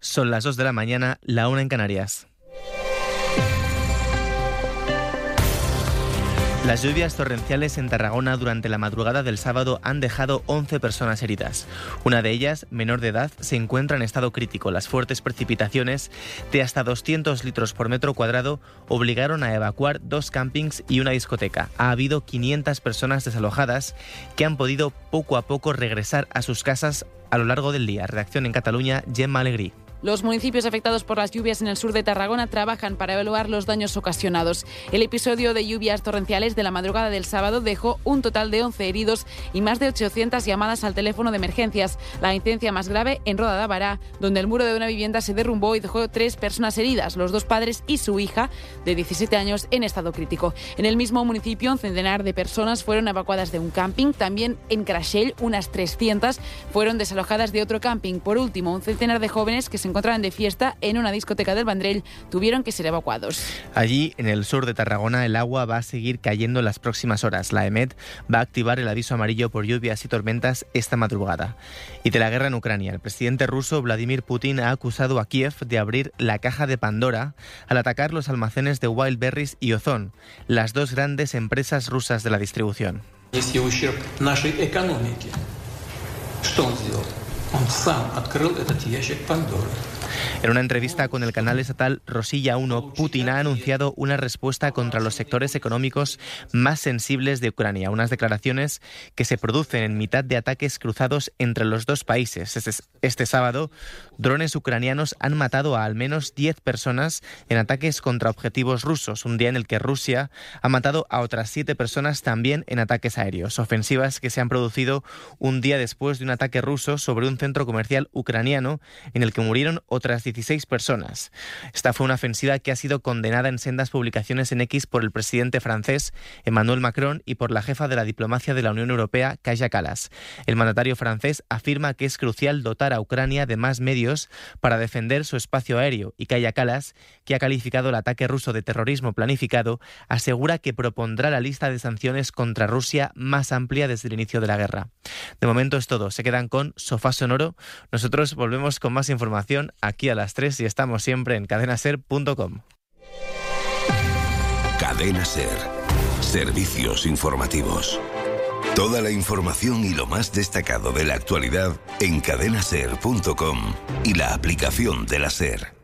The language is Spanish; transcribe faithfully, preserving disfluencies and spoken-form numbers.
Son las dos de la mañana, la una en Canarias. Las lluvias torrenciales en Tarragona durante la madrugada del sábado han dejado once personas heridas. Una de ellas, menor de edad, se encuentra en estado crítico. Las fuertes precipitaciones de hasta doscientos litros por metro cuadrado obligaron a evacuar dos campings y una discoteca. Ha habido quinientas personas desalojadas que han podido poco a poco regresar a sus casas a lo largo del día. Redacción en Cataluña, Gemma Alegrí. Los municipios afectados por las lluvias en el sur de Tarragona trabajan para evaluar los daños ocasionados. El episodio de lluvias torrenciales de la madrugada del sábado dejó un total de once heridos y más de ochocientas llamadas al teléfono de emergencias. La incidencia más grave en Roda de Bará, donde el muro de una vivienda se derrumbó y dejó tres personas heridas, los dos padres y su hija, de diecisiete años, en estado crítico. En el mismo municipio, un centenar de personas fueron evacuadas de un camping. También en Creixell, unas trescientas fueron desalojadas de otro camping. Por último, un centenar de jóvenes que se encontraban de fiesta en una discoteca del Vendrell tuvieron que ser evacuados. Allí, en el sur de Tarragona, el agua va a seguir cayendo en las próximas horas. La EMET va a activar el aviso amarillo por lluvias y tormentas esta madrugada. Y de la guerra en Ucrania, el presidente ruso Vladimir Putin ha acusado a Kiev de abrir la caja de Pandora al atacar los almacenes de Wildberries y Ozon, las dos grandes empresas rusas de la distribución. En una entrevista con el canal estatal Rosilla uno, Putin ha anunciado una respuesta contra los sectores económicos más sensibles de Ucrania, unas declaraciones que se producen en mitad de ataques cruzados entre los dos países. Este, este sábado, drones ucranianos han matado a al menos diez personas en ataques contra objetivos rusos, un día en el que Rusia ha matado a otras siete personas también en ataques aéreos, ofensivas que se han producido un día después de un ataque ruso sobre un centro comercial ucraniano en el que murieron otras dieciséis personas. Esta fue una ofensiva que ha sido condenada en sendas publicaciones en X por el presidente francés Emmanuel Macron y por la jefa de la diplomacia de la Unión Europea, Kaja Kallas. El mandatario francés afirma que es crucial dotar a Ucrania de más medios para defender su espacio aéreo, y Kaja Kallas, que ha calificado el ataque ruso de terrorismo planificado, asegura que propondrá la lista de sanciones contra Rusia más amplia desde el inicio de la guerra. De momento es todo. Se quedan con Sofá Sonoro. Nosotros volvemos con más información aquí a las tres y estamos siempre en cadena ser punto com. Cadena Ser. Servicios informativos. Toda la información y lo más destacado de la actualidad en cadena ser punto com y la aplicación de la SER.